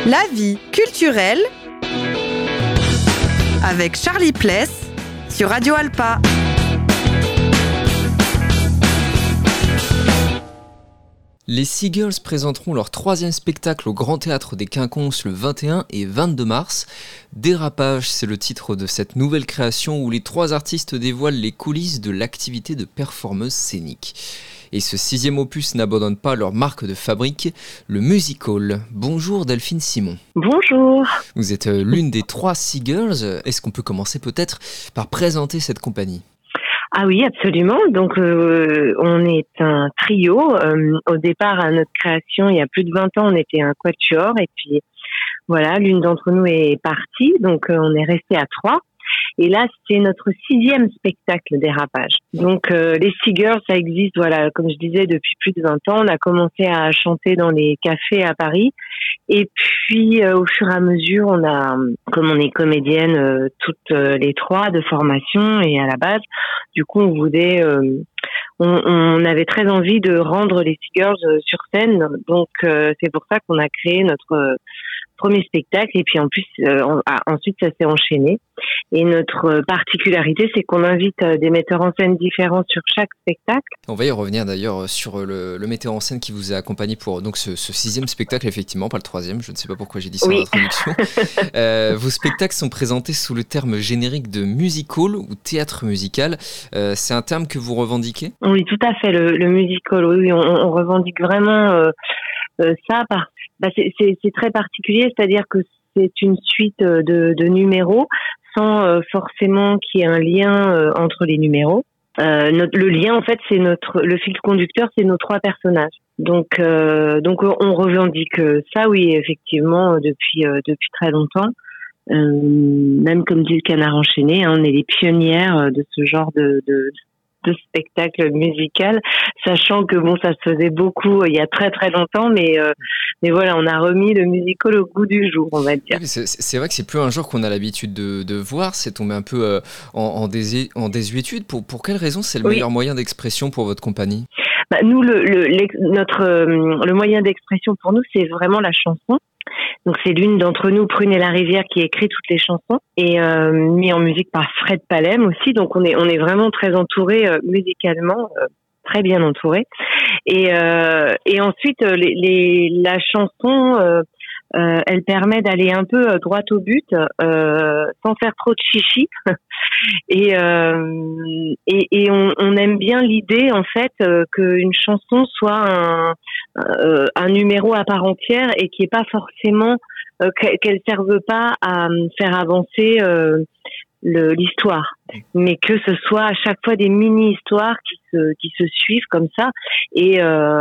La vie culturelle avec Charlie Pless sur Radio Alpa. Les Seagulls présenteront leur 3e spectacle au Grand Théâtre des Quinconces le 21 et 22 mars. Dérapage, c'est le titre de cette nouvelle création où les 3 artistes dévoilent les coulisses de l'activité de performeuse scénique. Et ce 6e opus n'abandonne pas leur marque de fabrique, le musical. Bonjour Delphine Simon. Bonjour. Vous êtes l'une des 3 Seagulls. Est-ce qu'on peut commencer peut-être par présenter cette compagnie ? Ah oui, absolument. Donc, on est un trio. Au départ, à notre création, il y a plus de 20 ans, on était un quatuor. Et puis, voilà, l'une d'entre nous est partie. Donc, on est resté à 3. Et là, c'est notre 6e spectacle Dérapage. Donc, les Seagulls, ça existe, voilà, comme je disais, depuis plus de 20 ans. On a commencé à chanter dans les cafés à Paris. Et puis, au fur et à mesure, comme on est comédienne, toutes les 3 de formation et à la base, du coup, on avait très envie de rendre les Seagulls sur scène. Donc, c'est pour ça qu'on a créé notre premier spectacle. Et puis, en plus, ensuite, ça s'est enchaîné. Et notre particularité, c'est qu'on invite des metteurs en scène différents sur chaque spectacle. On va y revenir d'ailleurs sur le metteur en scène qui vous a accompagné pour donc ce 6e spectacle, effectivement, pas le 3e. Je ne sais pas pourquoi j'ai dit ça en introduction. Vos spectacles sont présentés sous le terme générique de musical ou théâtre musical. C'est un terme que vous revendiquez ? Oui, tout à fait. Le musical, oui, on revendique vraiment ça. C'est très particulier, c'est-à-dire que c'est une suite de numéros sans forcément qu'il y ait un lien entre les numéros. Le lien, en fait, c'est le fil conducteur, c'est nos 3 personnages. Donc on revendique ça, oui, effectivement, depuis très longtemps. Même comme dit le Canard enchaîné, hein, on est les pionnières de ce genre de spectacle musical, sachant que ça se faisait beaucoup il y a très très longtemps, mais voilà, on a remis le musical au goût du jour, on va dire. Oui, c'est vrai que c'est plus un genre qu'on a l'habitude de voir, c'est tombé un peu en désuétude. Pour quelle raison c'est le meilleur moyen d'expression pour votre compagnie ? Nous, le moyen d'expression pour nous, c'est vraiment la chanson. Donc c'est l'une d'entre nous, Prune et la Rivière, qui écrit toutes les chansons et mis en musique par Fred Palem aussi. Donc on est vraiment très entouré musicalement, très bien entouré. Et ensuite la chanson, elle permet d'aller un peu droit au but, sans faire trop de chichi. Et on aime bien l'idée en fait qu'une chanson soit un numéro à part entière et qui est pas forcément qu'elle serve pas à faire avancer l'histoire, mais que ce soit à chaque fois des mini-histoires qui se suivent comme ça. Et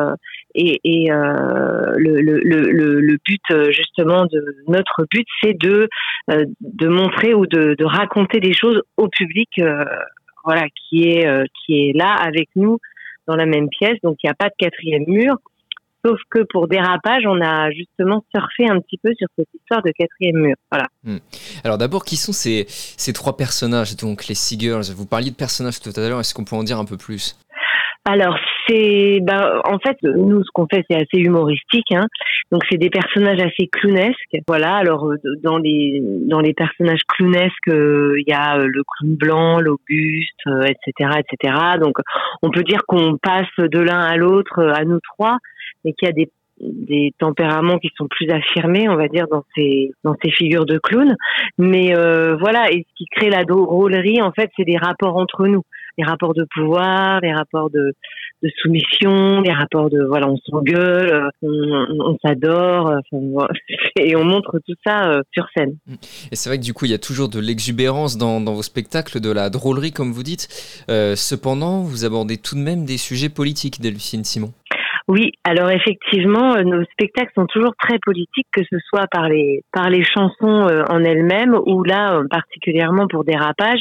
le but justement notre but, c'est de montrer ou de raconter des choses au public, voilà, qui est là avec nous dans la même pièce. Donc il n'y a pas de 4e mur. Sauf que pour Dérapage, on a justement surfé un petit peu sur cette histoire de 4e mur. Voilà. Alors d'abord, qui sont ces 3 personnages, donc les Seagulls ? Vous parliez de personnages tout à l'heure, est-ce qu'on peut en dire un peu plus ? Alors en fait, nous, ce qu'on fait, c'est assez humoristique, hein. Donc c'est des personnages assez clownesques. Voilà. Alors dans les personnages clownesques, il y a le clown blanc, l'Auguste, etc., etc. Donc on peut dire qu'on passe de l'un à l'autre, à nous 3, mais qu'il y a des tempéraments qui sont plus affirmés, on va dire, dans ces figures de clowns. Mais voilà, et ce qui crée la drôlerie, en fait, c'est des rapports entre nous, les rapports de pouvoir, les rapports de soumission, les rapports voilà, on s'engueule, on s'adore, et on montre tout ça sur scène. Et c'est vrai que du coup, il y a toujours de l'exubérance dans vos spectacles, de la drôlerie, comme vous dites. Cependant, vous abordez tout de même des sujets politiques, Delphine Simon. Oui, alors effectivement, nos spectacles sont toujours très politiques, que ce soit par les chansons en elles-mêmes ou là, particulièrement pour Dérapage,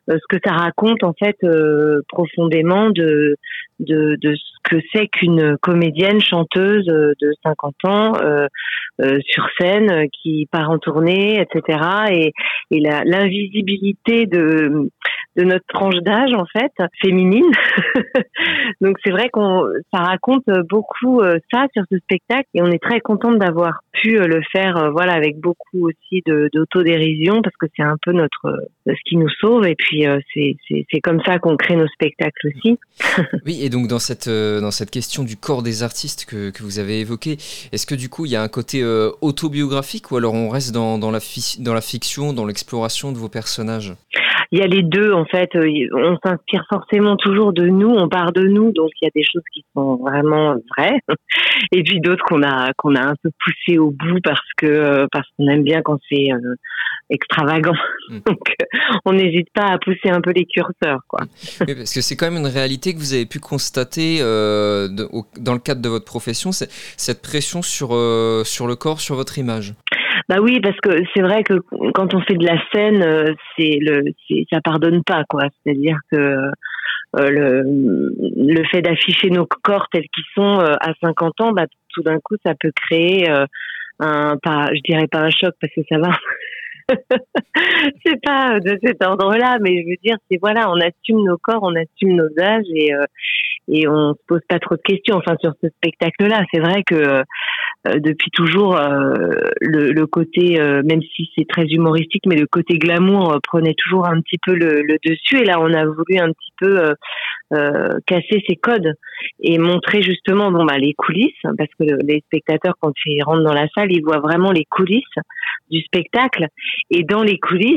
ce que ça raconte en fait profondément de ce que c'est qu'une comédienne chanteuse de 50 ans sur scène qui part en tournée, etc. Et l'invisibilité de notre tranche d'âge en fait féminine. Donc c'est vrai ça raconte beaucoup ça sur ce spectacle et on est très contente d'avoir pu le faire voilà avec beaucoup aussi d'autodérision parce que c'est un peu ce qui nous sauve et puis c'est comme ça qu'on crée nos spectacles aussi. Oui, et donc dans cette question du corps des artistes que vous avez évoqué, est-ce que du coup il y a un côté autobiographique ou alors on reste dans la fiction, dans l'exploration de vos personnages? Il y a les deux en fait. On s'inspire forcément toujours de nous, on part de nous, donc il y a des choses qui sont vraiment vraies, et puis d'autres qu'on a un peu poussées au bout parce qu'on aime bien quand c'est extravagant. Donc on n'hésite pas à pousser un peu les curseurs, quoi. Oui, parce que c'est quand même une réalité que vous avez pu constater dans le cadre de votre profession, c'est cette pression sur le corps, sur votre image. Bah oui, parce que c'est vrai que quand on fait de la scène, ça pardonne pas, quoi. C'est-à-dire que le fait d'afficher nos corps tels qu'ils sont à 50 ans, bah tout d'un coup, ça peut créer je dirais pas un choc parce que ça va. C'est pas de cet ordre-là, mais je veux dire, c'est voilà, on assume nos corps, on assume nos âges et on se pose pas trop de questions. Enfin, sur ce spectacle-là, c'est vrai que depuis toujours, le côté, même si c'est très humoristique, mais le côté glamour prenait toujours un petit peu le dessus. Et là, on a voulu un petit peu casser ces codes et montrer justement, les coulisses, parce que les spectateurs, quand ils rentrent dans la salle, ils voient vraiment les coulisses du spectacle. Et dans les coulisses,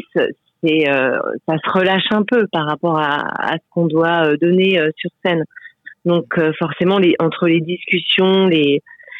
ça se relâche un peu par rapport à ce qu'on doit donner sur scène. Donc forcément, entre les discussions, les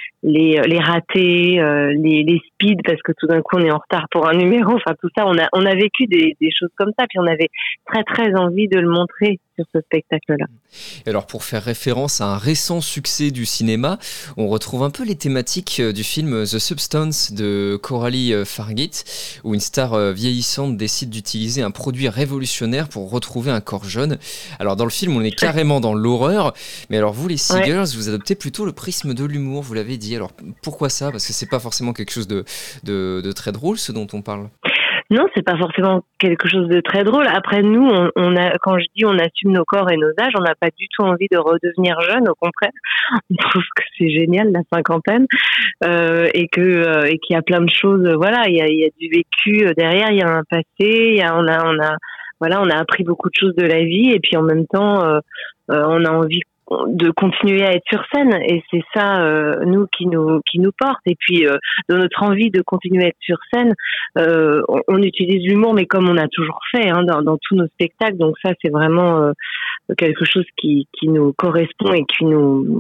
ratés, les speeds parce que tout d'un coup on est en retard pour un numéro, enfin tout ça, on a vécu des choses comme ça, puis on avait très très envie de le montrer sur ce spectacle-là. Et alors pour faire référence à un récent succès du cinéma, on retrouve un peu les thématiques du film The Substance de Coralie Fargit, où une star vieillissante décide d'utiliser un produit révolutionnaire pour retrouver un corps jeune. Alors dans le film, on est carrément dans l'horreur, mais alors vous les Seagirls, vous adoptez plutôt le prisme de l'humour, vous l'avez dit. Alors pourquoi ça ? Parce que c'est pas forcément quelque chose de très drôle ce dont on parle. Non, c'est pas forcément quelque chose de très drôle. Après, nous, quand je dis on assume nos corps et nos âges, on n'a pas du tout envie de redevenir jeune. Au contraire, on trouve que c'est génial la cinquantaine et qu'il y a plein de choses. Voilà, il y a du vécu derrière, il y a un passé, on a appris beaucoup de choses de la vie et puis en même temps, on a envie de continuer à être sur scène et c'est ça nous qui nous porte et puis dans notre envie de continuer à être sur scène on utilise l'humour mais comme on a toujours fait dans tous nos spectacles, donc ça c'est vraiment quelque chose qui nous correspond et qui nous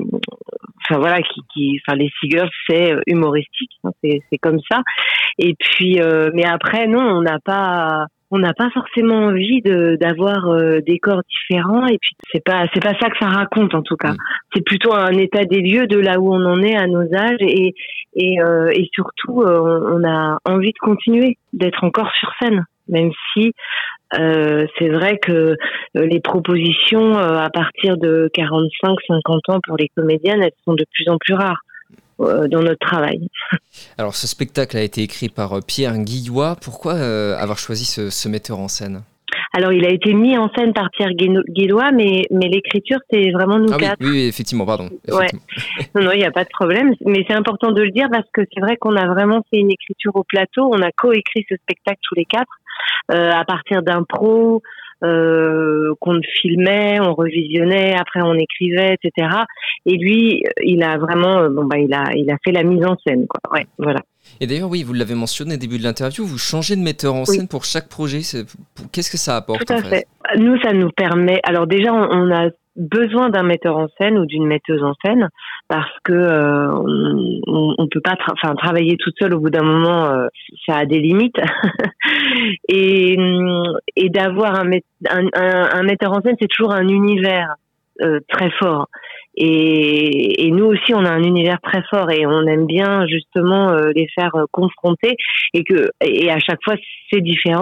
les Seagirls c'est humoristique, c'est comme ça et puis mais après non, on n'a pas forcément envie d'avoir des corps différents et puis c'est pas ça que ça raconte en tout cas. C'est plutôt un état des lieux de là où on en est à nos âges et surtout on a envie de continuer d'être encore sur scène, même si c'est vrai que les propositions à partir de 45-50 ans pour les comédiennes, elles sont de plus en plus rares dans notre travail. Alors ce spectacle a été écrit par Pierre Guillois. Pourquoi avoir choisi ce metteur en scène ? Alors il a été mis en scène par Pierre Guillois, mais l'écriture c'est vraiment nous quatre. Oui, effectivement, pardon. Effectivement. Ouais. Non, il n'y a pas de problème, mais c'est important de le dire parce que c'est vrai qu'on a vraiment fait une écriture au plateau, on a coécrit ce spectacle tous les quatre à partir d'impro, qu'on filmait, on revisionnait, après on écrivait, etc. Et lui, il a vraiment, il a fait la mise en scène, quoi. Ouais, voilà. Et d'ailleurs, oui, vous l'avez mentionné au début de l'interview, vous changez de metteur en scène pour chaque projet. Qu'est-ce que ça apporte ? Tout à fait. Nous, ça nous permet. Alors déjà, on a besoin d'un metteur en scène ou d'une metteuse en scène parce que on peut pas travailler toute seule au bout d'un moment, ça a des limites et d'avoir un metteur en scène, c'est toujours un univers très fort et nous aussi on a un univers très fort et on aime bien justement les faire confronter et à chaque fois c'est différent.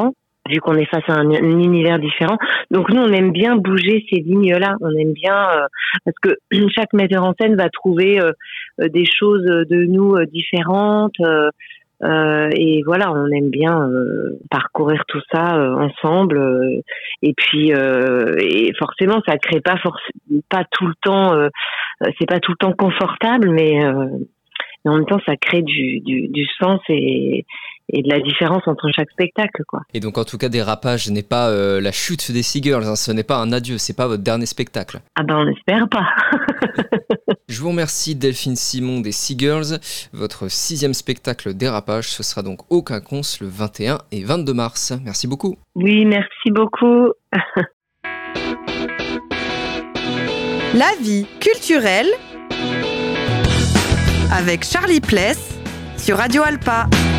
vu qu'on est face à un univers différent. Donc nous, on aime bien bouger ces lignes-là. On aime bien parce que chaque metteur en scène va trouver des choses de nous différentes. Et voilà, on aime bien parcourir tout ça ensemble. Et puis, et forcément, ça crée pas tout le temps. C'est pas tout le temps confortable, mais en même temps, ça crée du sens et de la différence entre chaque spectacle, quoi. Et donc, en tout cas, Dérapage n'est pas la chute des Seagirls, hein, ce n'est pas un adieu, c'est pas votre dernier spectacle. Ah ben, on n'espère pas. Je vous remercie Delphine Simon des Seagirls. Votre 6e spectacle Dérapage, ce sera donc au Quinconce le 21 et 22 mars. Merci beaucoup. Oui, merci beaucoup. La vie culturelle avec Charlie Pless sur Radio Alpa.